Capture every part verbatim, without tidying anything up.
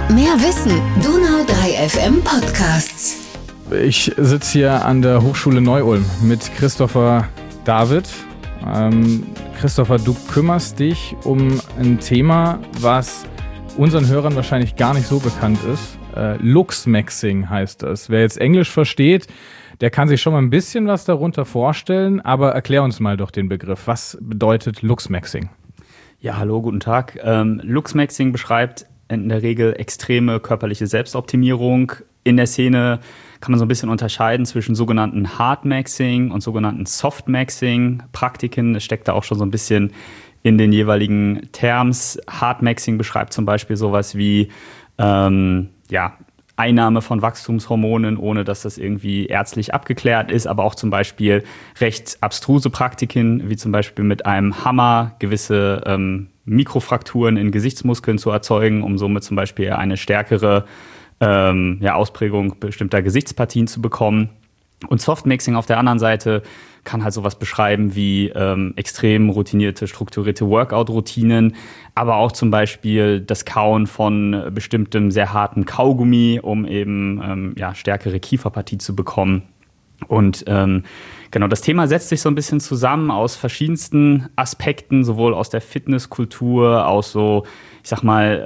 Mehr Wissen, Donau drei F M Podcasts. Ich sitze hier an der Hochschule Neu-Ulm mit Christopher David. Ähm, Christopher, du kümmerst dich um ein Thema, was unseren Hörern wahrscheinlich gar nicht so bekannt ist. Äh, Luxmaxing heißt das. Wer jetzt Englisch versteht, der kann sich schon mal ein bisschen was darunter vorstellen, aber erklär uns mal doch den Begriff. Was bedeutet Luxmaxing? Ja, hallo, guten Tag. Ähm, Luxmaxing beschreibt in der Regel extreme körperliche Selbstoptimierung. In der Szene kann man so ein bisschen unterscheiden zwischen sogenannten Hardmaxing und sogenannten Softmaxing-Praktiken. Es steckt da auch schon so ein bisschen in den jeweiligen Terms. Hardmaxing beschreibt zum Beispiel sowas wie ähm, ja, Einnahme von Wachstumshormonen, ohne dass das irgendwie ärztlich abgeklärt ist, aber auch zum Beispiel recht abstruse Praktiken, wie zum Beispiel mit einem Hammer gewisse ähm, Mikrofrakturen in Gesichtsmuskeln zu erzeugen, um somit zum Beispiel eine stärkere ähm, ja, Ausprägung bestimmter Gesichtspartien zu bekommen. Und Softmaxing auf der anderen Seite kann halt sowas beschreiben wie ähm, extrem routinierte, strukturierte Workout-Routinen, aber auch zum Beispiel das Kauen von bestimmtem sehr harten Kaugummi, um eben ähm, ja, stärkere Kieferpartie zu bekommen. Und ähm, genau, das Thema setzt sich so ein bisschen zusammen aus verschiedensten Aspekten, sowohl aus der Fitnesskultur, aus so, ich sag mal,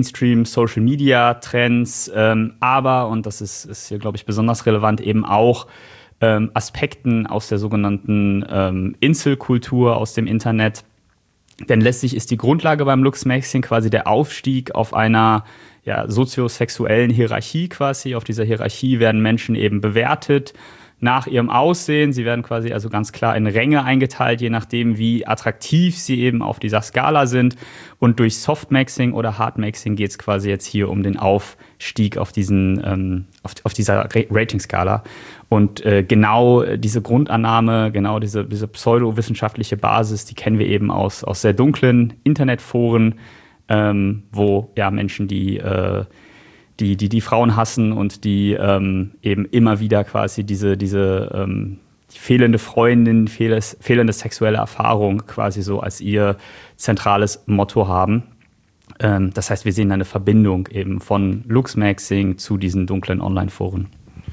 Mainstream-Social-Media-Trends, ähm, aber, und das ist, ist hier, glaube ich, besonders relevant, eben auch ähm, Aspekten aus der sogenannten ähm, Inselkultur, aus dem Internet. Denn letztlich ist die Grundlage beim Luxmaxing quasi der Aufstieg auf einer ja, soziosexuellen Hierarchie quasi. Auf dieser Hierarchie werden Menschen eben bewertet nach ihrem Aussehen. Sie werden quasi also ganz klar in Ränge eingeteilt, je nachdem, wie attraktiv sie eben auf dieser Skala sind. Und durch Softmaxing oder Hardmaxing geht es quasi jetzt hier um den Aufstieg auf, diesen, ähm, auf, auf dieser Rating-Skala. Und äh, genau diese Grundannahme, genau diese, diese pseudowissenschaftliche Basis, die kennen wir eben aus, aus sehr dunklen Internetforen, ähm, wo ja Menschen, die äh, Die, die die Frauen hassen und die ähm, eben immer wieder quasi diese, diese ähm, die fehlende Freundin, fehles, fehlende sexuelle Erfahrung quasi so als ihr zentrales Motto haben. Ähm, das heißt, wir sehen da eine Verbindung eben von Luxmaxing zu diesen dunklen Online-Foren.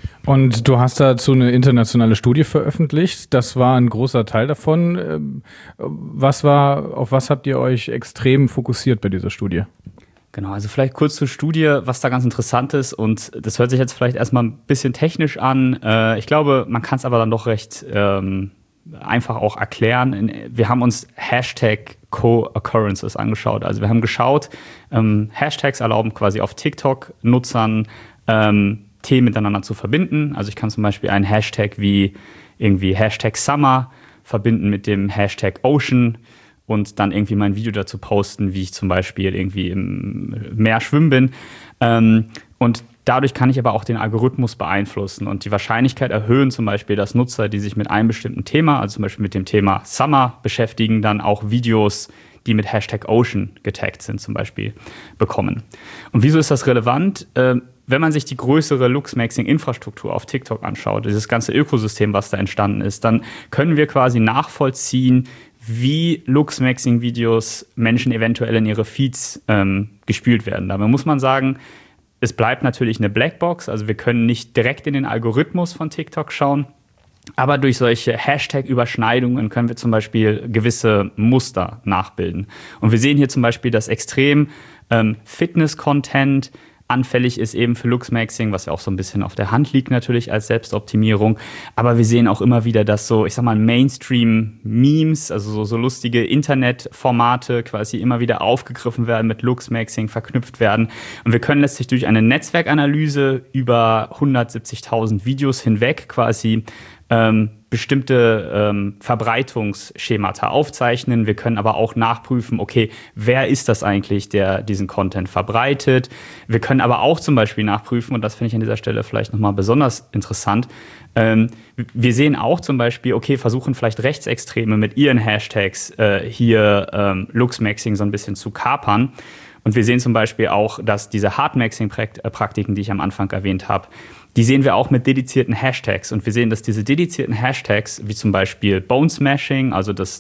Und du hast dazu eine internationale Studie veröffentlicht. Das war ein großer Teil davon. Was war, auf was habt ihr euch extrem fokussiert bei dieser Studie? Genau, also vielleicht kurz zur Studie, was da ganz interessant ist, und das hört sich jetzt vielleicht erstmal ein bisschen technisch an. Äh, ich glaube, man kann es aber dann doch recht ähm, einfach auch erklären. Wir haben uns Hashtag Co-Occurrences angeschaut. Also wir haben geschaut, ähm, Hashtags erlauben quasi auf TikTok-Nutzern ähm, Themen miteinander zu verbinden. Also ich kann zum Beispiel einen Hashtag wie irgendwie Hashtag Summer verbinden mit dem Hashtag Ocean und dann irgendwie mein Video dazu posten, wie ich zum Beispiel irgendwie im Meer schwimmen bin. Ähm, und dadurch kann ich aber auch den Algorithmus beeinflussen und die Wahrscheinlichkeit erhöhen, zum Beispiel, dass Nutzer, die sich mit einem bestimmten Thema, also zum Beispiel mit dem Thema Summer beschäftigen, dann auch Videos, die mit Hashtag Ocean getaggt sind, zum Beispiel bekommen. Und wieso ist das relevant? Ähm, Wenn man sich die größere Luxmaxing-Infrastruktur auf TikTok anschaut, dieses ganze Ökosystem, was da entstanden ist, dann können wir quasi nachvollziehen, wie Luxmaxing-Videos Menschen eventuell in ihre Feeds ähm, gespült werden. Dabei muss man sagen, es bleibt natürlich eine Blackbox, also wir können nicht direkt in den Algorithmus von TikTok schauen, aber durch solche Hashtag-Überschneidungen können wir zum Beispiel gewisse Muster nachbilden. Und wir sehen hier zum Beispiel, dass extrem ähm, Fitness-Content anfällig ist eben für Luxmaxing, was ja auch so ein bisschen auf der Hand liegt natürlich als Selbstoptimierung. Aber wir sehen auch immer wieder, dass so, ich sag mal, Mainstream-Memes, also so, so lustige Internetformate quasi immer wieder aufgegriffen werden, mit Luxmaxing verknüpft werden. Und wir können letztlich durch eine Netzwerkanalyse über hundertsiebzigtausend Videos hinweg quasi ähm, bestimmte ähm, Verbreitungsschemata aufzeichnen. Wir können aber auch nachprüfen, okay, wer ist das eigentlich, der diesen Content verbreitet? Wir können aber auch zum Beispiel nachprüfen, und das finde ich an dieser Stelle vielleicht nochmal besonders interessant, ähm, wir sehen auch zum Beispiel, okay, versuchen vielleicht Rechtsextreme mit ihren Hashtags äh, hier ähm, Luxmaxing so ein bisschen zu kapern. Und wir sehen zum Beispiel auch, dass diese Hardmaxing-Praktiken, die ich am Anfang erwähnt habe, die sehen wir auch mit dedizierten Hashtags. Und wir sehen, dass diese dedizierten Hashtags, wie zum Beispiel Bone Smashing, also das, das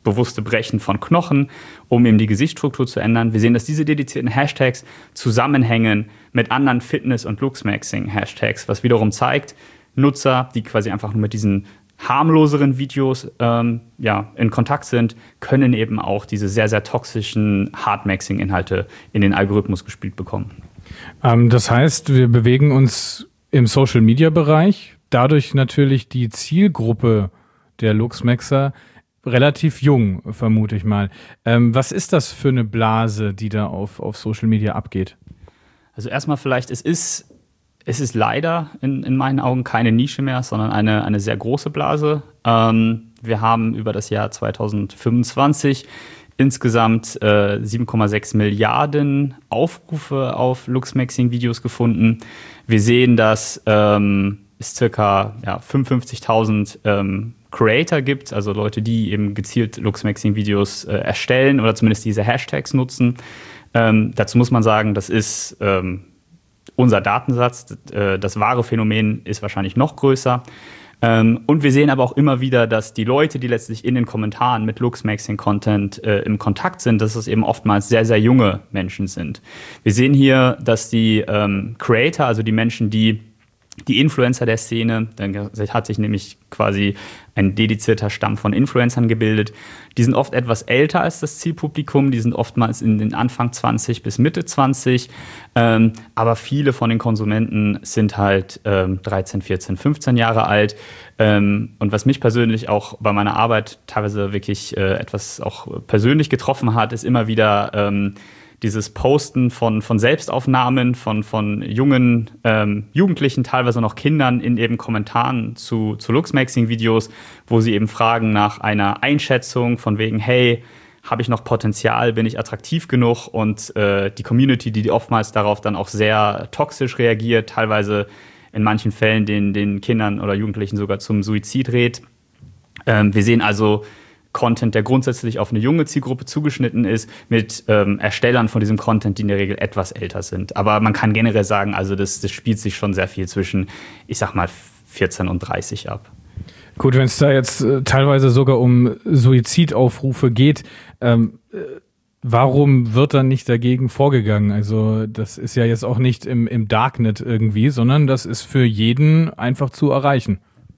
bewusste Brechen von Knochen, um eben die Gesichtsstruktur zu ändern. Wir sehen, dass diese dedizierten Hashtags zusammenhängen mit anderen Fitness- und Looksmaxing-Hashtags, was wiederum zeigt, Nutzer, die quasi einfach nur mit diesen harmloseren Videos ähm, ja, in Kontakt sind, können eben auch diese sehr, sehr toxischen Hardmaxing-Inhalte in den Algorithmus gespielt bekommen. Ähm, das heißt, wir bewegen uns im Social-Media-Bereich, dadurch natürlich die Zielgruppe der Looksmaxer relativ jung, vermute ich mal. Ähm, was ist das für eine Blase, die da auf, auf Social Media abgeht? Also erstmal vielleicht, es ist, es ist leider in, in meinen Augen keine Nische mehr, sondern eine, eine sehr große Blase. Ähm, wir haben über das Jahr zwanzig fünfundzwanzig insgesamt äh, sieben Komma sechs Milliarden Aufrufe auf Looksmaxing-Videos gefunden. Wir sehen, dass ähm, es circa ja, fünfundfünfzigtausend ähm, Creator gibt, also Leute, die eben gezielt Looksmaxing-Videos äh, erstellen oder zumindest diese Hashtags nutzen. Ähm, dazu muss man sagen, das ist ähm, unser Datensatz. Äh, das wahre Phänomen ist wahrscheinlich noch größer. Ähm, und wir sehen aber auch immer wieder, dass die Leute, die letztlich in den Kommentaren mit Looksmaxing-Content äh, im Kontakt sind, dass es eben oftmals sehr, sehr junge Menschen sind. Wir sehen hier, dass die ähm, Creator, also die Menschen, die die Influencer der Szene, dann hat sich nämlich quasi ein dedizierter Stamm von Influencern gebildet. Die sind oft etwas älter als das Zielpublikum, die sind oftmals in den Anfang zwanzig bis Mitte zwanzig, ähm, aber viele von den Konsumenten sind halt ähm, dreizehn, vierzehn, fünfzehn Jahre alt. Ähm, und was mich persönlich auch bei meiner Arbeit teilweise wirklich äh, etwas auch persönlich getroffen hat, ist immer wieder ähm, dieses Posten von, von Selbstaufnahmen von, von jungen ähm, Jugendlichen, teilweise noch Kindern in eben Kommentaren zu, zu Looksmaxing-Videos, wo sie eben fragen nach einer Einschätzung von wegen, hey, habe ich noch Potenzial, bin ich attraktiv genug? Und äh, die Community, die oftmals darauf dann auch sehr toxisch reagiert, teilweise in manchen Fällen den, den Kindern oder Jugendlichen sogar zum Suizid rät. Ähm, wir sehen also Content, der grundsätzlich auf eine junge Zielgruppe zugeschnitten ist, mit ähm, Erstellern von diesem Content, die in der Regel etwas älter sind. Aber man kann generell sagen, also das, das spielt sich schon sehr viel zwischen, ich sag mal, vierzehn und dreißig ab. Gut, wenn es da jetzt äh, teilweise sogar um Suizidaufrufe geht, ähm, äh, warum wird dann nicht dagegen vorgegangen? Also das ist ja jetzt auch nicht im, im Darknet irgendwie, sondern das ist für jeden einfach zu erreichen.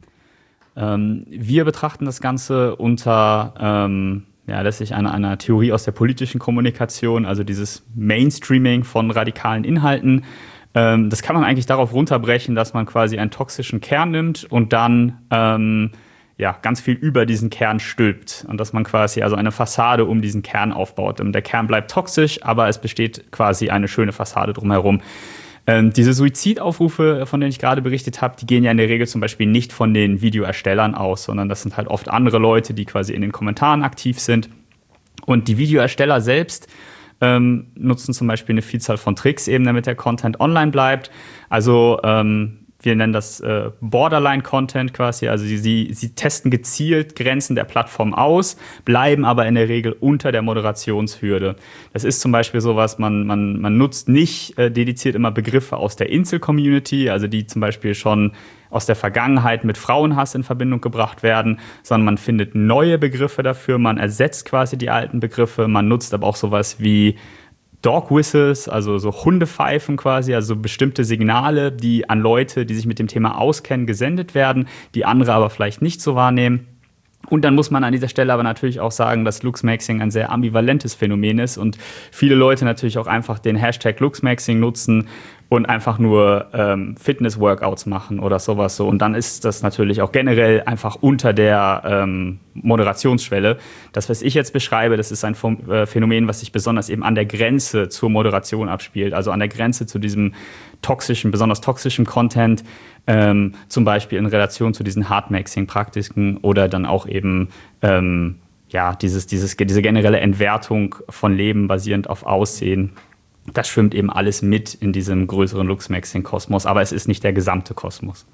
Ähm, wir betrachten das Ganze unter ähm, ja, letztlich einer, einer Theorie aus der politischen Kommunikation, also dieses Mainstreaming von radikalen Inhalten. Ähm, das kann man eigentlich darauf runterbrechen, dass man quasi einen toxischen Kern nimmt und dann ähm, ja, ganz viel über diesen Kern stülpt und dass man quasi also eine Fassade um diesen Kern aufbaut. Und der Kern bleibt toxisch, aber es besteht quasi eine schöne Fassade drumherum. Ähm, diese Suizidaufrufe, von denen ich gerade berichtet habe, die gehen ja in der Regel zum Beispiel nicht von den Videoerstellern aus, sondern das sind halt oft andere Leute, die quasi in den Kommentaren aktiv sind. Und die Videoersteller selbst ähm, nutzen zum Beispiel eine Vielzahl von Tricks, eben damit der Content online bleibt. Also ähm, wir nennen das äh, Borderline-Content quasi, also sie, sie, sie testen gezielt Grenzen der Plattform aus, bleiben aber in der Regel unter der Moderationshürde. Das ist zum Beispiel sowas, man, man, man nutzt nicht äh, dediziert immer Begriffe aus der Incel-Community, also die zum Beispiel schon aus der Vergangenheit mit Frauenhass in Verbindung gebracht werden, sondern man findet neue Begriffe dafür, man ersetzt quasi die alten Begriffe, man nutzt aber auch sowas wie Dog Whistles, also so Hundepfeifen quasi, also bestimmte Signale, die an Leute, die sich mit dem Thema auskennen, gesendet werden, die andere aber vielleicht nicht so wahrnehmen. Und dann muss man an dieser Stelle aber natürlich auch sagen, dass Looksmaxing ein sehr ambivalentes Phänomen ist und viele Leute natürlich auch einfach den Hashtag Looksmaxing nutzen und einfach nur ähm, Fitness-Workouts machen oder sowas so. Und dann ist das natürlich auch generell einfach unter der ähm, Moderationsschwelle. Das, was ich jetzt beschreibe, das ist ein Phänomen, was sich besonders eben an der Grenze zur Moderation abspielt, also an der Grenze zu diesem toxischen, besonders toxischen Content, ähm, zum Beispiel in Relation zu diesen Hardmaxing-Praktiken oder dann auch eben ähm, ja, dieses, dieses, diese generelle Entwertung von Leben basierend auf Aussehen. Das schwimmt eben alles mit in diesem größeren Looksmaxing-Kosmos, aber es ist nicht der gesamte Kosmos.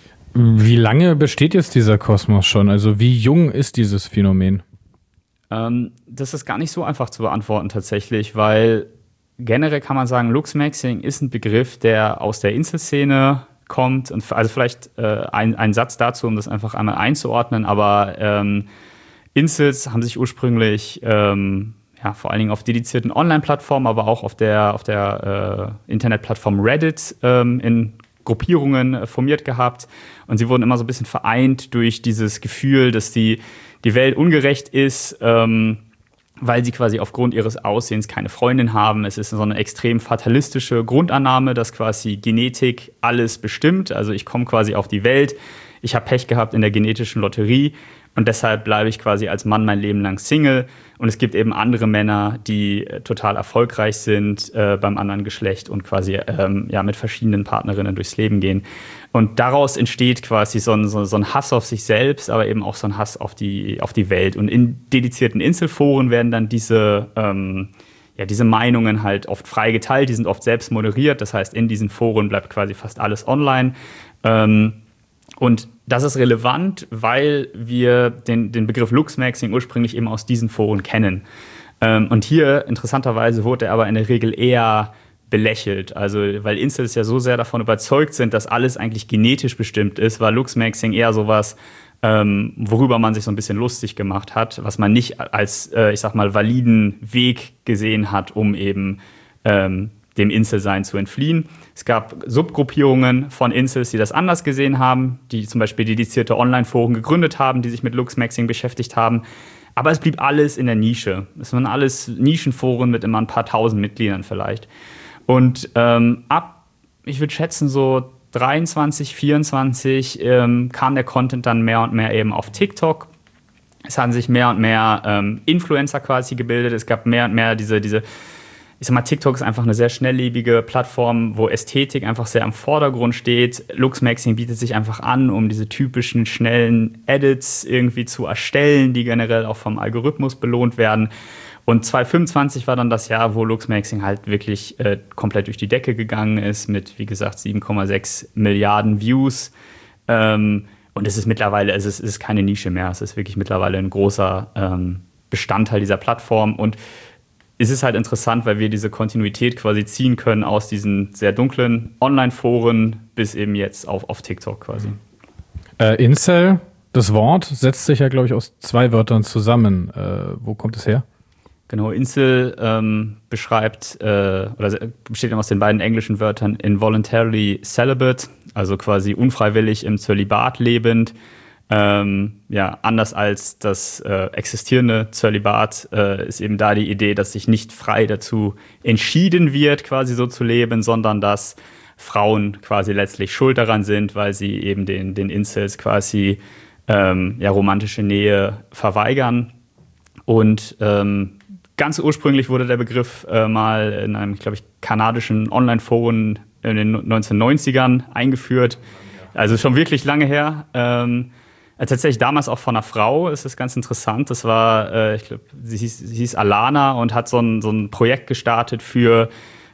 Wie lange besteht jetzt dieser Kosmos schon? Also wie jung ist dieses Phänomen? Ähm, das ist gar nicht so einfach zu beantworten tatsächlich, weil generell kann man sagen, Looksmaxing ist ein Begriff, der aus der Incel-Szene kommt. Und also vielleicht äh, ein, ein Satz dazu, um das einfach einmal einzuordnen, aber ähm, Incels haben sich ursprünglich ähm, ja, vor allen Dingen auf dedizierten Online-Plattformen, aber auch auf der, auf der äh, Internetplattform Reddit ähm, in Gruppierungen äh, formiert gehabt. Und sie wurden immer so ein bisschen vereint durch dieses Gefühl, dass die, die Welt ungerecht ist, ähm, weil sie quasi aufgrund ihres Aussehens keine Freundin haben. Es ist so eine extrem fatalistische Grundannahme, dass quasi Genetik alles bestimmt. Also ich komme quasi auf die Welt, ich habe Pech gehabt in der genetischen Lotterie und deshalb bleibe ich quasi als Mann mein Leben lang Single. Und es gibt eben andere Männer, die äh, total erfolgreich sind äh, beim anderen Geschlecht und quasi ähm, ja, mit verschiedenen Partnerinnen durchs Leben gehen. Und daraus entsteht quasi so ein, so, so ein Hass auf sich selbst, aber eben auch so ein Hass auf die, auf die Welt. Und in dedizierten Inselforen werden dann diese, ähm, ja, diese Meinungen halt oft frei geteilt, die sind oft selbst moderiert. Das heißt, in diesen Foren bleibt quasi fast alles online. Ähm, und das ist relevant, weil wir den, den Begriff Luxmaxing ursprünglich eben aus diesen Foren kennen. Ähm, und hier, interessanterweise, wurde er aber in der Regel eher belächelt. Also, weil Incels ja so sehr davon überzeugt sind, dass alles eigentlich genetisch bestimmt ist, war Luxmaxing eher sowas, ähm, worüber man sich so ein bisschen lustig gemacht hat, was man nicht als, äh, ich sag mal, validen Weg gesehen hat, um eben ähm, dem Inselsein zu entfliehen. Es gab Subgruppierungen von Incels, die das anders gesehen haben, die zum Beispiel dedizierte Online-Foren gegründet haben, die sich mit Luxmaxing beschäftigt haben. Aber es blieb alles in der Nische. Es waren alles Nischenforen mit immer ein paar tausend Mitgliedern vielleicht. Und ähm, ab, ich würde schätzen, so dreiundzwanzig, vierundzwanzig ähm, kam der Content dann mehr und mehr eben auf TikTok. Es haben sich mehr und mehr ähm, Influencer quasi gebildet. Es gab mehr und mehr diese, diese ich sag mal, TikTok ist einfach eine sehr schnelllebige Plattform, wo Ästhetik einfach sehr im Vordergrund steht. Luxmaxing bietet sich einfach an, um diese typischen schnellen Edits irgendwie zu erstellen, die generell auch vom Algorithmus belohnt werden. Und zwanzig fünfundzwanzig war dann das Jahr, wo Luxmaxing halt wirklich äh, komplett durch die Decke gegangen ist mit, wie gesagt, sieben Komma sechs Milliarden Views. Ähm, und es ist mittlerweile, es ist, es ist keine Nische mehr, es ist wirklich mittlerweile ein großer ähm, Bestandteil dieser Plattform. Und es ist halt interessant, weil wir diese Kontinuität quasi ziehen können aus diesen sehr dunklen Online-Foren bis eben jetzt auf, auf TikTok quasi. Äh, Incel, das Wort, setzt sich ja, glaube ich, aus zwei Wörtern zusammen. Äh, wo kommt es her? Genau, Incel ähm, beschreibt äh, oder besteht aus den beiden englischen Wörtern involuntarily celibate, also quasi unfreiwillig im Zölibat lebend. Ähm, ja, anders als das äh, existierende Zölibat äh, ist eben da die Idee, dass sich nicht frei dazu entschieden wird, quasi so zu leben, sondern dass Frauen quasi letztlich schuld daran sind, weil sie eben den, den Incels quasi ähm, ja, romantische Nähe verweigern. Und ähm, ganz ursprünglich wurde der Begriff äh, mal in einem, glaube ich, kanadischen Online-Forum in den neunzehnhundertneunzigern eingeführt. Also schon wirklich lange her. Ähm, Tatsächlich damals auch von einer Frau, ist das ganz interessant. Das war, äh, ich glaube, sie hieß, sie hieß Alana und hat so ein, so ein Projekt gestartet für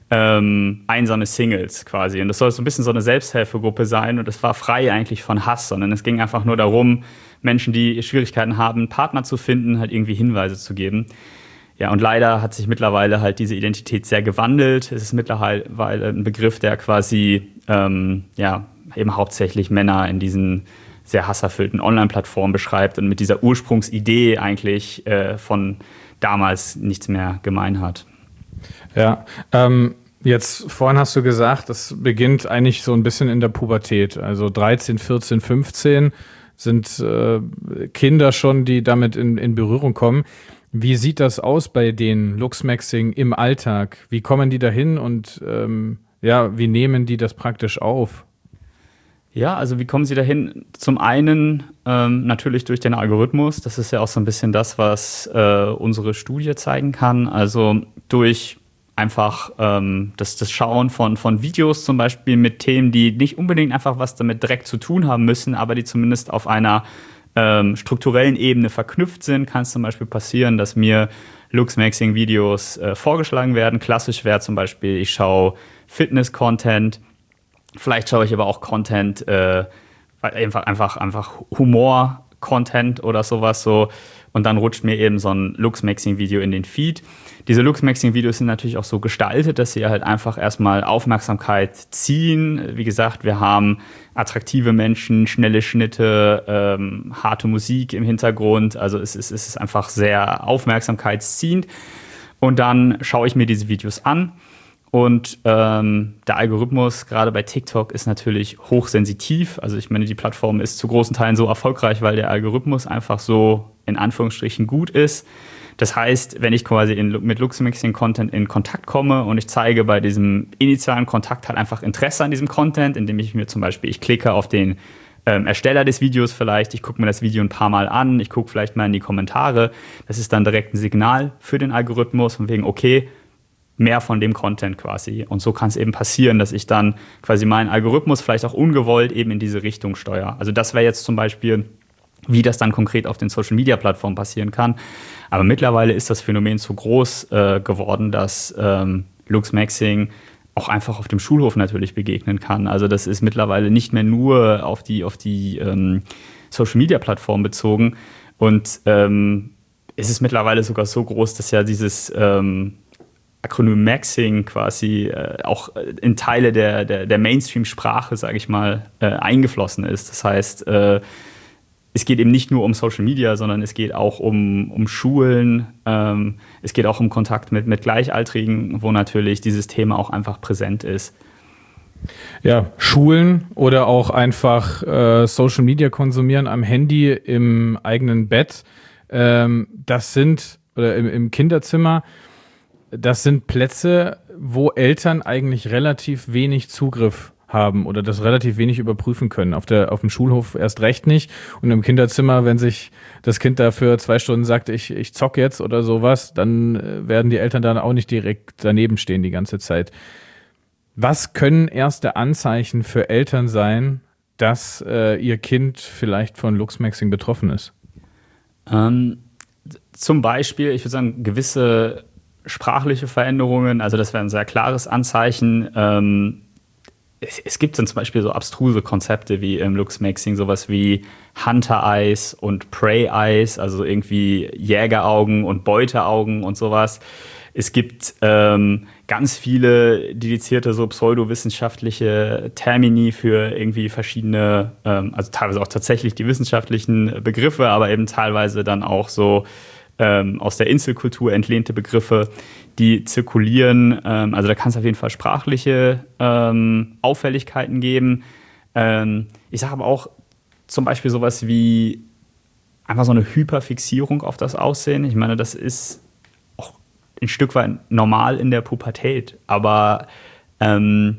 ähm, einsame Singles quasi. Und das soll so ein bisschen so eine Selbsthilfegruppe sein. Und das war frei eigentlich von Hass, sondern es ging einfach nur darum, Menschen, die Schwierigkeiten haben, einen Partner zu finden, halt irgendwie Hinweise zu geben. Ja, und leider hat sich mittlerweile halt diese Identität sehr gewandelt. Es ist mittlerweile ein Begriff, der quasi ähm, ja, eben hauptsächlich Männer in diesen sehr hasserfüllten Online-Plattformen beschreibt und mit dieser Ursprungsidee eigentlich äh, von damals nichts mehr gemein hat. Ja, ähm, jetzt vorhin hast du gesagt, das beginnt eigentlich so ein bisschen in der Pubertät. Also dreizehn, vierzehn, fünfzehn sind äh, Kinder schon, die damit in, in Berührung kommen. Wie sieht das aus bei den Luxmaxing im Alltag? Wie kommen die dahin und ähm, ja, wie nehmen die das praktisch auf? Ja, also wie kommen Sie dahin? Zum einen ähm, natürlich durch den Algorithmus. Das ist ja auch so ein bisschen das, was äh, unsere Studie zeigen kann. Also durch einfach ähm, das, das Schauen von, von Videos zum Beispiel mit Themen, die nicht unbedingt einfach was damit direkt zu tun haben müssen, aber die zumindest auf einer ähm, strukturellen Ebene verknüpft sind. Kann es zum Beispiel passieren, dass mir Luxmaxing-Videos äh, vorgeschlagen werden. Klassisch wäre zum Beispiel, ich schaue Fitness-Content. Vielleicht schaue ich aber auch Content, äh, einfach, einfach, einfach Humor-Content oder sowas so. und dann rutscht mir eben so ein Luchsmaxing-Video in den Feed. Diese Luchsmaxing-Videos sind natürlich auch so gestaltet, dass sie halt einfach erstmal Aufmerksamkeit ziehen. Wie gesagt, wir haben attraktive Menschen, schnelle Schnitte, ähm, harte Musik im Hintergrund. Also es ist, es ist einfach sehr aufmerksamkeitsziehend. Und dann schaue ich mir diese Videos an. Und ähm, der Algorithmus, gerade bei TikTok, ist natürlich hochsensitiv. Also ich meine, die Plattform ist zu großen Teilen so erfolgreich, weil der Algorithmus einfach so in Anführungsstrichen gut ist. Das heißt, wenn ich quasi in, mit Luchsmaxing-Content in Kontakt komme und ich zeige bei diesem initialen Kontakt halt einfach Interesse an diesem Content, indem ich mir zum Beispiel, ich klicke auf den ähm, Ersteller des Videos vielleicht, ich gucke mir das Video ein paar Mal an, ich gucke vielleicht mal in die Kommentare. Das ist dann direkt ein Signal für den Algorithmus von wegen, okay, mehr von dem Content quasi. Und so kann es eben passieren, dass ich dann quasi meinen Algorithmus vielleicht auch ungewollt eben in diese Richtung steuere. Also das wäre jetzt zum Beispiel, wie das dann konkret auf den Social-Media-Plattformen passieren kann. Aber mittlerweile ist das Phänomen so groß äh, geworden, dass ähm, Luchsmaxing auch einfach auf dem Schulhof natürlich begegnen kann. Also das ist mittlerweile nicht mehr nur auf die, auf die ähm, Social-Media-Plattform bezogen. Und ähm, es ist mittlerweile sogar so groß, dass ja dieses ähm, Akronym Maxing quasi äh, auch in Teile der, der, der Mainstream-Sprache, sage ich mal, äh, eingeflossen ist. Das heißt, äh, es geht eben nicht nur um Social Media, sondern es geht auch um, um Schulen, ähm, es geht auch um Kontakt mit, mit Gleichaltrigen, wo natürlich dieses Thema auch einfach präsent ist. Ja, Schulen oder auch einfach äh, Social Media konsumieren am Handy im eigenen Bett, ähm, das sind, oder im, im Kinderzimmer, das sind Plätze, wo Eltern eigentlich relativ wenig Zugriff haben oder das relativ wenig überprüfen können. Auf der, auf dem Schulhof erst recht nicht. Und im Kinderzimmer, wenn sich das Kind dafür zwei Stunden sagt, ich, ich zock jetzt oder sowas, dann werden die Eltern dann auch nicht direkt daneben stehen die ganze Zeit. Was können erste Anzeichen für Eltern sein, dass äh, ihr Kind vielleicht von Luchsmaxing betroffen ist? Ähm, zum Beispiel, ich würde sagen, gewisse sprachliche Veränderungen, also das wäre ein sehr klares Anzeichen. Ähm, es, es gibt dann zum Beispiel so abstruse Konzepte wie im Luchsmaxing, sowas wie Hunter Eyes und Prey Eyes, also irgendwie Jägeraugen und Beuteaugen und sowas. Es gibt ähm, ganz viele dedizierte so pseudowissenschaftliche Termini für irgendwie verschiedene, ähm, also teilweise auch tatsächlich die wissenschaftlichen Begriffe, aber eben teilweise dann auch so ähm, aus der Inselkultur entlehnte Begriffe, die zirkulieren. Ähm, also da kann es auf jeden Fall sprachliche ähm, Auffälligkeiten geben. Ähm, ich sage aber auch zum Beispiel sowas wie einfach so eine Hyperfixierung auf das Aussehen. Ich meine, das ist ein Stück weit normal in der Pubertät, aber ähm,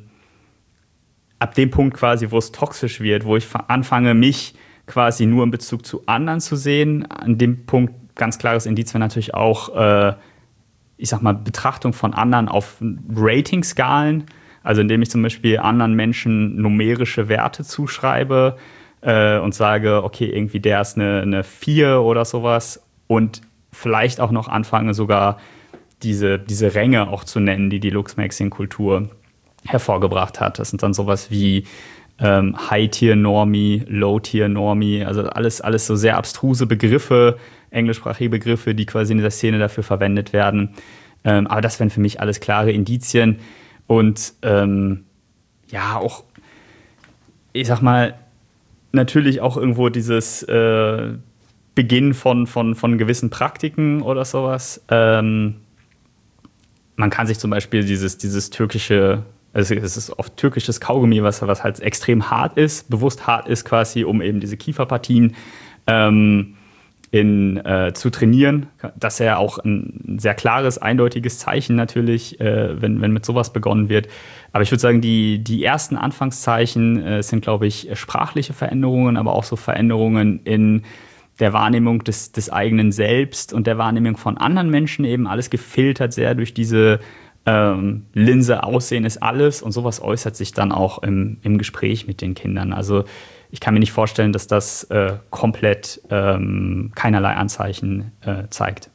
ab dem Punkt quasi, wo es toxisch wird, wo ich anfange, mich quasi nur in Bezug zu anderen zu sehen, an dem Punkt ganz klares Indiz wäre natürlich auch, äh, ich sag mal, Betrachtung von anderen auf Rating-Skalen, also indem ich zum Beispiel anderen Menschen numerische Werte zuschreibe äh, und sage, okay, irgendwie der ist eine, eine vier oder sowas und vielleicht auch noch anfange sogar diese, diese Ränge auch zu nennen, die die Luchsmaxing-Kultur hervorgebracht hat. Das sind dann sowas wie ähm, High-Tier-Normie, Low-Tier-Normie, also alles, alles so sehr abstruse Begriffe, englischsprachige Begriffe, die quasi in dieser Szene dafür verwendet werden. Ähm, aber das wären für mich alles klare Indizien. Und ähm, ja, auch, ich sag mal, natürlich auch irgendwo dieses äh, Beginn von, von, von gewissen Praktiken oder sowas. Ähm, Man kann sich zum Beispiel dieses, dieses türkische, also es ist oft türkisches Kaugummi, was, was halt extrem hart ist, bewusst hart ist quasi, um eben diese Kieferpartien ähm, in, äh, zu trainieren. Das ist ja auch ein sehr klares, eindeutiges Zeichen natürlich, äh, wenn, wenn mit sowas begonnen wird. Aber ich würde sagen, die, die ersten Anfangszeichen äh, sind, glaube ich, sprachliche Veränderungen, aber auch so Veränderungen in der Wahrnehmung des, des eigenen Selbst und der Wahrnehmung von anderen Menschen, eben alles gefiltert sehr durch diese ähm, Linse, Aussehen ist alles, und sowas äußert sich dann auch im, im Gespräch mit den Kindern. Also ich kann mir nicht vorstellen, dass das äh, komplett ähm, keinerlei Anzeichen äh, zeigt.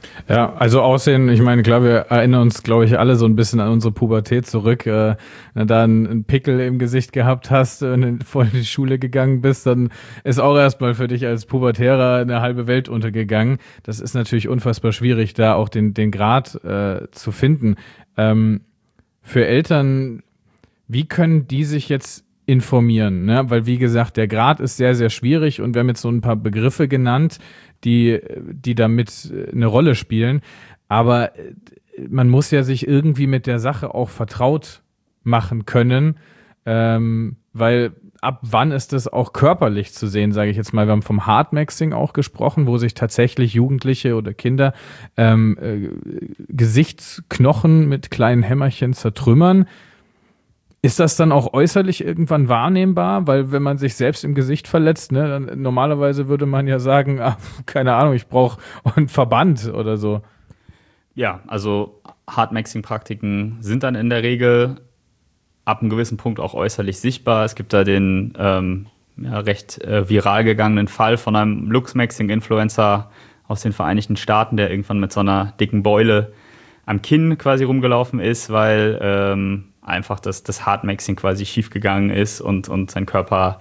Ja, also Aussehen, ich meine, klar, wir erinnern uns, glaube ich, alle so ein bisschen an unsere Pubertät zurück. Äh, wenn du da einen Pickel im Gesicht gehabt hast und vor die Schule gegangen bist, dann ist auch erstmal für dich als Pubertärer eine halbe Welt untergegangen. Das ist natürlich unfassbar schwierig, da auch den, den Grad äh, zu finden. Ähm, für Eltern, wie können die sich jetzt informieren? Ne? Weil, wie gesagt, der Grad ist sehr, sehr schwierig und wir haben jetzt so ein paar Begriffe genannt, die, die damit eine Rolle spielen. Aber man muss ja sich irgendwie mit der Sache auch vertraut machen können, ähm, weil ab wann ist das auch körperlich zu sehen, sage ich jetzt mal. Wir haben vom Hardmaxing auch gesprochen, wo sich tatsächlich Jugendliche oder Kinder ähm, äh, Gesichtsknochen mit kleinen Hämmerchen zertrümmern. Ist das dann auch äußerlich irgendwann wahrnehmbar? Weil wenn man sich selbst im Gesicht verletzt, ne, dann normalerweise würde man ja sagen, ach, keine Ahnung, ich brauche einen Verband oder so. Ja, also Hardmaxing-Praktiken sind dann in der Regel ab einem gewissen Punkt auch äußerlich sichtbar. Es gibt da den ähm, ja, recht äh, viral gegangenen Fall von einem Luxmaxing-Influencer aus den Vereinigten Staaten, der irgendwann mit so einer dicken Beule am Kinn quasi rumgelaufen ist, weil ähm, einfach das, das Hardmaxing quasi schiefgegangen ist und, und sein Körper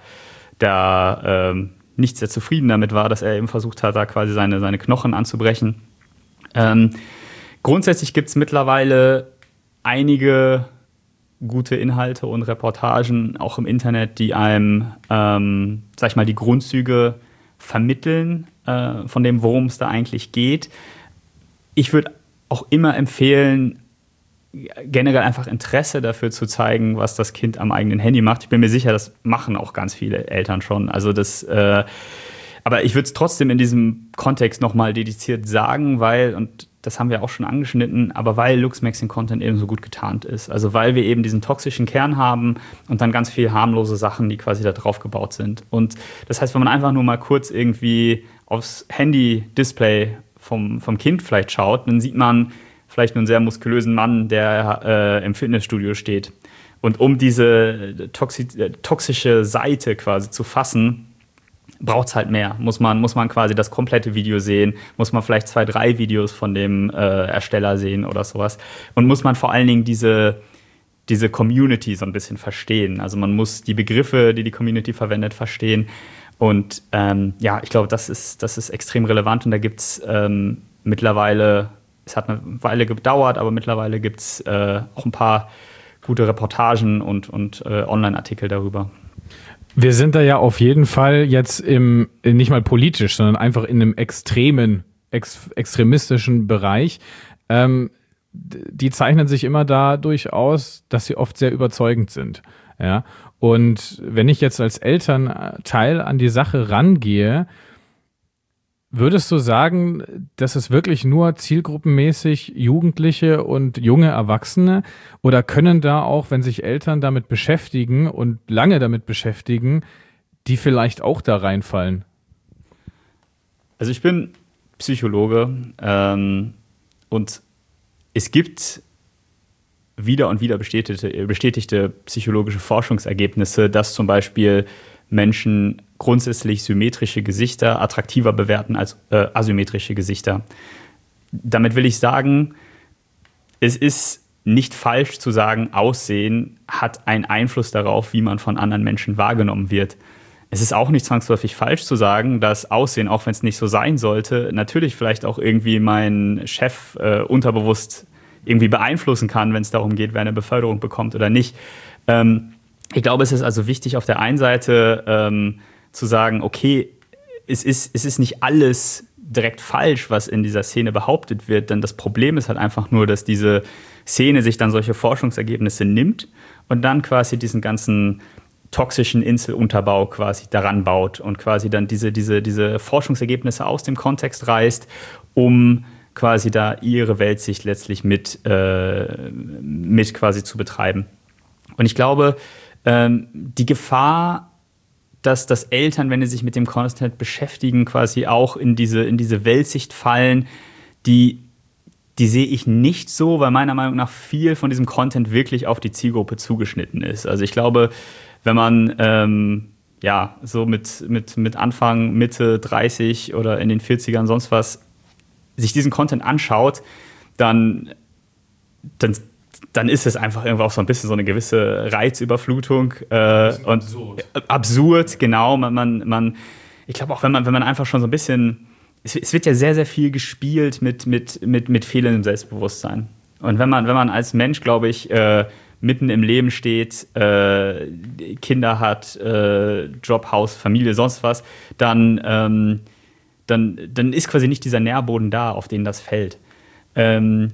da ähm, nicht sehr zufrieden damit war, dass er eben versucht hat, da quasi seine, seine Knochen anzubrechen. Ähm, grundsätzlich gibt es mittlerweile einige gute Inhalte und Reportagen auch im Internet, die einem, ähm, sag ich mal, die Grundzüge vermitteln äh, von dem, worum es da eigentlich geht. Ich würde auch immer empfehlen, generell einfach Interesse dafür zu zeigen, was das Kind am eigenen Handy macht. Ich bin mir sicher, das machen auch ganz viele Eltern schon. Also das, äh, aber ich würde es trotzdem in diesem Kontext nochmal dediziert sagen, weil, und das haben wir auch schon angeschnitten, aber weil Luxmaxing-Content eben so gut getarnt ist. Also weil wir eben diesen toxischen Kern haben und dann ganz viel harmlose Sachen, die quasi da drauf gebaut sind. Und das heißt, wenn man einfach nur mal kurz irgendwie aufs Handy-Display vom, vom Kind vielleicht schaut, dann sieht man vielleicht nur einen sehr muskulösen Mann, der äh, im Fitnessstudio steht. Und um diese toxi- toxische Seite quasi zu fassen, braucht es halt mehr. Muss man, muss man quasi das komplette Video sehen, muss man vielleicht zwei, drei Videos von dem äh, Ersteller sehen oder sowas. Und muss man vor allen Dingen diese, diese Community so ein bisschen verstehen. Also man muss die Begriffe, die die Community verwendet, verstehen. Und ähm, ja, ich glaube, das ist, das ist extrem relevant. Und da gibt es ähm, mittlerweile, es hat eine Weile gedauert, aber mittlerweile gibt es äh, auch ein paar gute Reportagen und, und äh, Online-Artikel darüber. Wir sind da ja auf jeden Fall jetzt im, nicht mal politisch, sondern einfach in einem extremen, ex, extremistischen Bereich. Ähm, die zeichnen sich immer dadurch aus, dass sie oft sehr überzeugend sind. Ja? Und wenn ich jetzt als Elternteil an die Sache rangehe, würdest du sagen, dass es wirklich nur zielgruppenmäßig Jugendliche und junge Erwachsene oder können da auch, wenn sich Eltern damit beschäftigen und lange damit beschäftigen, die vielleicht auch da reinfallen? Also ich bin Psychologe ähm, und es gibt wieder und wieder bestätigte, bestätigte psychologische Forschungsergebnisse, dass zum Beispiel Menschen grundsätzlich symmetrische Gesichter attraktiver bewerten als äh, asymmetrische Gesichter. Damit will ich sagen, es ist nicht falsch zu sagen, Aussehen hat einen Einfluss darauf, wie man von anderen Menschen wahrgenommen wird. Es ist auch nicht zwangsläufig falsch zu sagen, dass Aussehen, auch wenn es nicht so sein sollte, natürlich vielleicht auch irgendwie meinen Chef äh, unterbewusst irgendwie beeinflussen kann, wenn es darum geht, wer eine Beförderung bekommt oder nicht. Ähm, ich glaube, es ist also wichtig, auf der einen Seite ähm, zu sagen, okay, es ist, es ist nicht alles direkt falsch, was in dieser Szene behauptet wird, denn das Problem ist halt einfach nur, dass diese Szene sich dann solche Forschungsergebnisse nimmt und dann quasi diesen ganzen toxischen Inselunterbau quasi daran baut und quasi dann diese, diese, diese Forschungsergebnisse aus dem Kontext reißt, um quasi da ihre Weltsicht letztlich mit, äh, mit quasi zu betreiben. Und ich glaube, ähm, die Gefahr, dass, dass Eltern, wenn sie sich mit dem Content beschäftigen, quasi auch in diese, in diese Weltsicht fallen, die, die sehe ich nicht so, weil meiner Meinung nach viel von diesem Content wirklich auf die Zielgruppe zugeschnitten ist. Also ich glaube, wenn man ähm, ja, so mit, mit, mit Anfang, Mitte dreißig oder in den vierzigern sonst was sich diesen Content anschaut, dann, dann, dann ist es einfach irgendwie auch so ein bisschen so eine gewisse Reizüberflutung. Äh, und absurd. absurd, genau. Man, man, man, ich glaube auch, wenn man, wenn man einfach schon so ein bisschen, es, es wird ja sehr, sehr viel gespielt mit, mit, mit, mit fehlendem Selbstbewusstsein. Und wenn man, wenn man als Mensch, glaube ich, äh, mitten im Leben steht, äh, Kinder hat, äh, Job, Haus, Familie, sonst was, dann, ähm, dann, dann ist quasi nicht dieser Nährboden da, auf den das fällt. Ähm,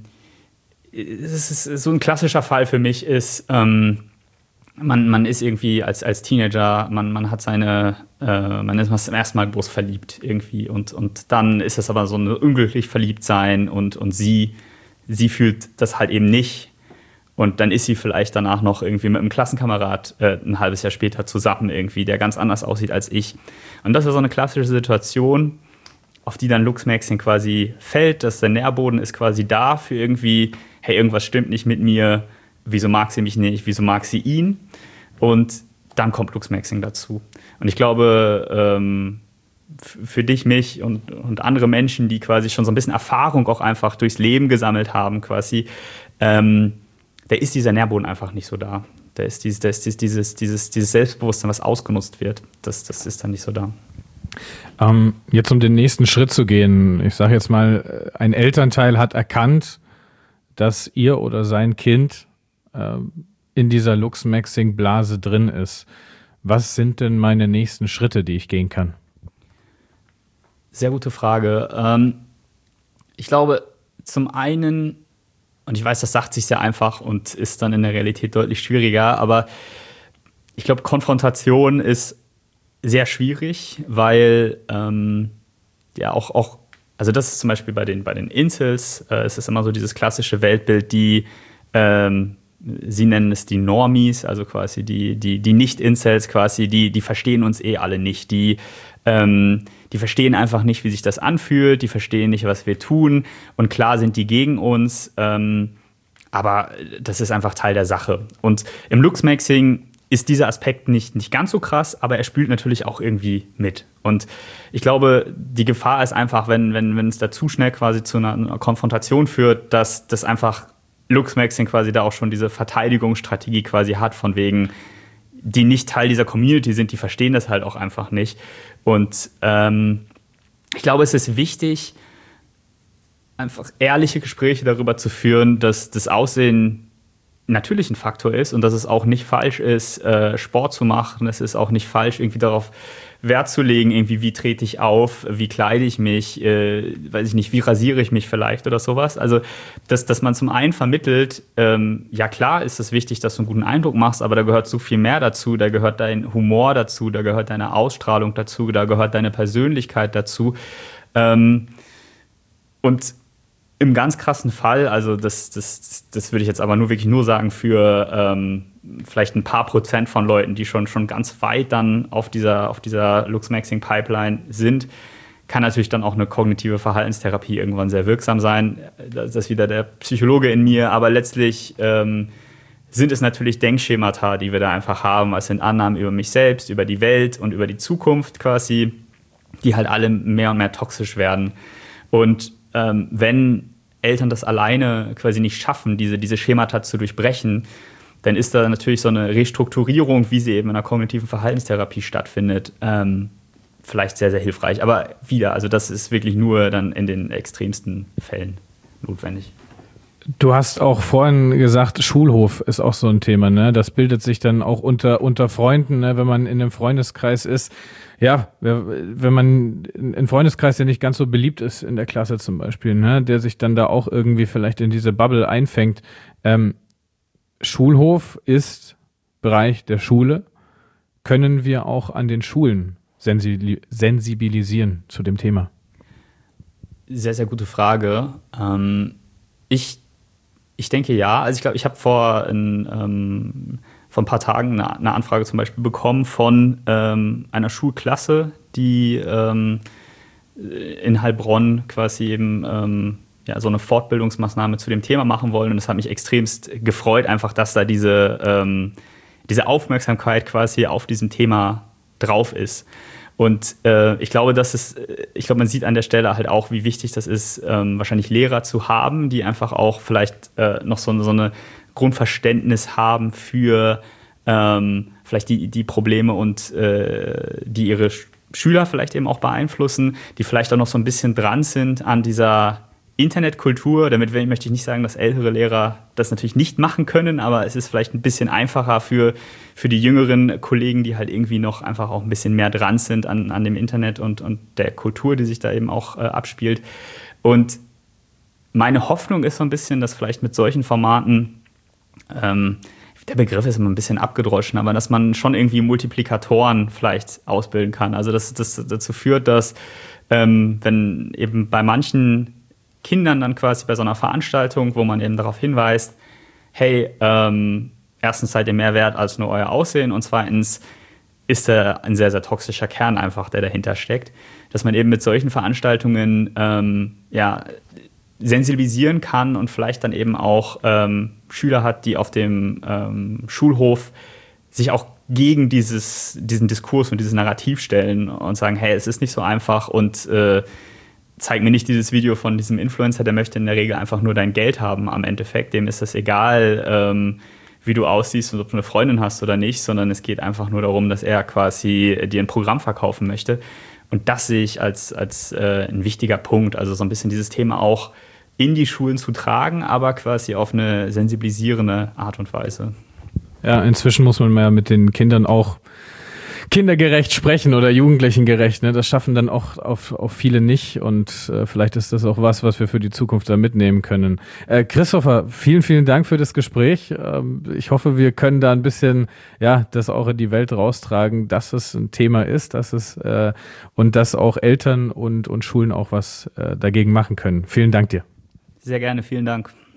es ist so ein klassischer Fall für mich ist, ähm, man, man ist irgendwie als, als Teenager, man, man hat seine, äh, man ist zum ersten Mal groß verliebt irgendwie und, und dann ist es aber so ein unglücklich verliebt sein und, und sie, sie fühlt das halt eben nicht. Und dann ist sie vielleicht danach noch irgendwie mit einem Klassenkamerad äh, ein halbes Jahr später zusammen irgendwie, der ganz anders aussieht als ich. Und das ist so eine klassische Situation, auf die dann Luxmaxing quasi fällt, dass der Nährboden ist quasi da für irgendwie, hey, irgendwas stimmt nicht mit mir, wieso mag sie mich nicht, wieso mag sie ihn? Und dann kommt Luxmaxing dazu. Und ich glaube, ähm, f- für dich, mich und, und andere Menschen, die quasi schon so ein bisschen Erfahrung auch einfach durchs Leben gesammelt haben quasi, ähm, da ist dieser Nährboden einfach nicht so da. Da ist dieses, da ist dieses, dieses, dieses Selbstbewusstsein, was ausgenutzt wird. Das, das ist dann nicht so da. Ähm, jetzt um den nächsten Schritt zu gehen. Ich sage jetzt mal, ein Elternteil hat erkannt, dass ihr oder sein Kind äh, in dieser Luxmaxing-Blase drin ist. Was sind denn meine nächsten Schritte, die ich gehen kann? Sehr gute Frage. Ähm, ich glaube, zum einen, und ich weiß, das sagt sich sehr einfach und ist dann in der Realität deutlich schwieriger, aber ich glaube, Konfrontation ist sehr schwierig, weil ähm, ja auch, auch, also das ist zum Beispiel bei den, bei den Incels, äh, es ist immer so dieses klassische Weltbild, die, ähm, sie nennen es die Normies, also quasi die, die, die Nicht-Incels quasi, die, die verstehen uns eh alle nicht, die ähm, die verstehen einfach nicht, wie sich das anfühlt, die verstehen nicht, was wir tun und klar sind die gegen uns, ähm, aber das ist einfach Teil der Sache. Und im Luxmaxing ist dieser Aspekt nicht, nicht ganz so krass, aber er spielt natürlich auch irgendwie mit. Und ich glaube, die Gefahr ist einfach, wenn, wenn, wenn es da zu schnell quasi zu einer, einer Konfrontation führt, dass das einfach Luxmaxing quasi da auch schon diese Verteidigungsstrategie quasi hat, von wegen, die nicht Teil dieser Community sind, die verstehen das halt auch einfach nicht. Und ähm, ich glaube, es ist wichtig, einfach ehrliche Gespräche darüber zu führen, dass das Aussehen natürlich ein Faktor ist und dass es auch nicht falsch ist, äh, Sport zu machen. Es ist auch nicht falsch, irgendwie darauf Wert zu legen, irgendwie, wie trete ich auf, wie kleide ich mich, äh, weiß ich nicht, wie rasiere ich mich vielleicht oder sowas. Also, dass, dass man zum einen vermittelt, ähm, ja klar ist es wichtig, dass du einen guten Eindruck machst, aber da gehört so viel mehr dazu, da gehört dein Humor dazu, da gehört deine Ausstrahlung dazu, da gehört deine Persönlichkeit dazu. Ähm, und im ganz krassen Fall, also das, das, das würde ich jetzt aber nur wirklich nur sagen für ähm, vielleicht ein paar Prozent von Leuten, die schon, schon ganz weit dann auf dieser, auf dieser Luxmaxing-Pipeline sind, kann natürlich dann auch eine kognitive Verhaltenstherapie irgendwann sehr wirksam sein. Das ist wieder der Psychologe in mir, aber letztlich ähm, sind es natürlich Denkschemata, die wir da einfach haben. Es sind Annahmen über mich selbst, über die Welt und über die Zukunft quasi, die halt alle mehr und mehr toxisch werden. Und ähm, wenn Eltern das alleine quasi nicht schaffen, diese, diese Schemata zu durchbrechen, dann ist da natürlich so eine Restrukturierung, wie sie eben in einer kognitiven Verhaltenstherapie stattfindet, ähm, vielleicht sehr, sehr hilfreich. Aber wieder, also das ist wirklich nur dann in den extremsten Fällen notwendig. Du hast auch vorhin gesagt, Schulhof ist auch so ein Thema, ne? Das bildet sich dann auch unter, unter Freunden, ne? Wenn man in einem Freundeskreis ist. Ja, wenn man in einem Freundeskreis, der nicht ganz so beliebt ist in der Klasse zum Beispiel, ne? Der sich dann da auch irgendwie vielleicht in diese Bubble einfängt. Ähm, Schulhof ist Bereich der Schule. Können wir auch an den Schulen sensibilisieren zu dem Thema? Sehr, sehr gute Frage. Ähm, ich Ich denke ja. Also ich glaube, ich habe vor, in, ähm, vor ein paar Tagen eine, eine Anfrage zum Beispiel bekommen von ähm, einer Schulklasse, die ähm, in Heilbronn quasi eben ähm, ja, so eine Fortbildungsmaßnahme zu dem Thema machen wollen. Und das hat mich extremst gefreut, einfach, dass da diese, ähm, diese Aufmerksamkeit quasi auf diesem Thema drauf ist. Und äh, ich glaube, dass es, ich glaube, man sieht an der Stelle halt auch, wie wichtig das ist, ähm, wahrscheinlich Lehrer zu haben, die einfach auch vielleicht äh, noch so, so eine Grundverständnis haben für ähm, vielleicht die, die Probleme und äh, die ihre Schüler vielleicht eben auch beeinflussen, die vielleicht auch noch so ein bisschen dran sind an dieser Internetkultur. Damit möchte ich nicht sagen, dass ältere Lehrer das natürlich nicht machen können, aber es ist vielleicht ein bisschen einfacher für, für die jüngeren Kollegen, die halt irgendwie noch einfach auch ein bisschen mehr dran sind an, an dem Internet und, und der Kultur, die sich da eben auch äh, abspielt. Und meine Hoffnung ist so ein bisschen, dass vielleicht mit solchen Formaten, ähm, der Begriff ist immer ein bisschen abgedroschen, aber dass man schon irgendwie Multiplikatoren vielleicht ausbilden kann. Also dass das dazu führt, dass ähm, wenn eben bei manchen Kindern dann quasi bei so einer Veranstaltung, wo man eben darauf hinweist, hey, ähm, erstens seid ihr mehr wert als nur euer Aussehen und zweitens ist da ein sehr, sehr toxischer Kern einfach, der dahinter steckt, dass man eben mit solchen Veranstaltungen ähm, ja, sensibilisieren kann und vielleicht dann eben auch ähm, Schüler hat, die auf dem ähm, Schulhof sich auch gegen dieses, diesen Diskurs und dieses Narrativ stellen und sagen, hey, es ist nicht so einfach und äh, zeig mir nicht dieses Video von diesem Influencer, der möchte in der Regel einfach nur dein Geld haben am Endeffekt. Dem ist es egal, ähm, wie du aussiehst und ob du eine Freundin hast oder nicht, sondern es geht einfach nur darum, dass er quasi dir ein Programm verkaufen möchte. Und das sehe ich als, als äh, ein wichtiger Punkt. Also so ein bisschen dieses Thema auch in die Schulen zu tragen, aber quasi auf eine sensibilisierende Art und Weise. Ja, inzwischen muss man ja mit den Kindern auch kindergerecht sprechen oder jugendlichengerecht, ne? Das schaffen dann auch auf, auf viele nicht und äh, vielleicht ist das auch was, was wir für die Zukunft da mitnehmen können. Äh, Christopher, vielen, vielen Dank für das Gespräch. Ähm, ich hoffe, wir können da ein bisschen, ja, das auch in die Welt raustragen, dass es ein Thema ist, dass es äh, und dass auch Eltern und, und Schulen auch was äh, dagegen machen können. Vielen Dank dir. Sehr gerne, vielen Dank.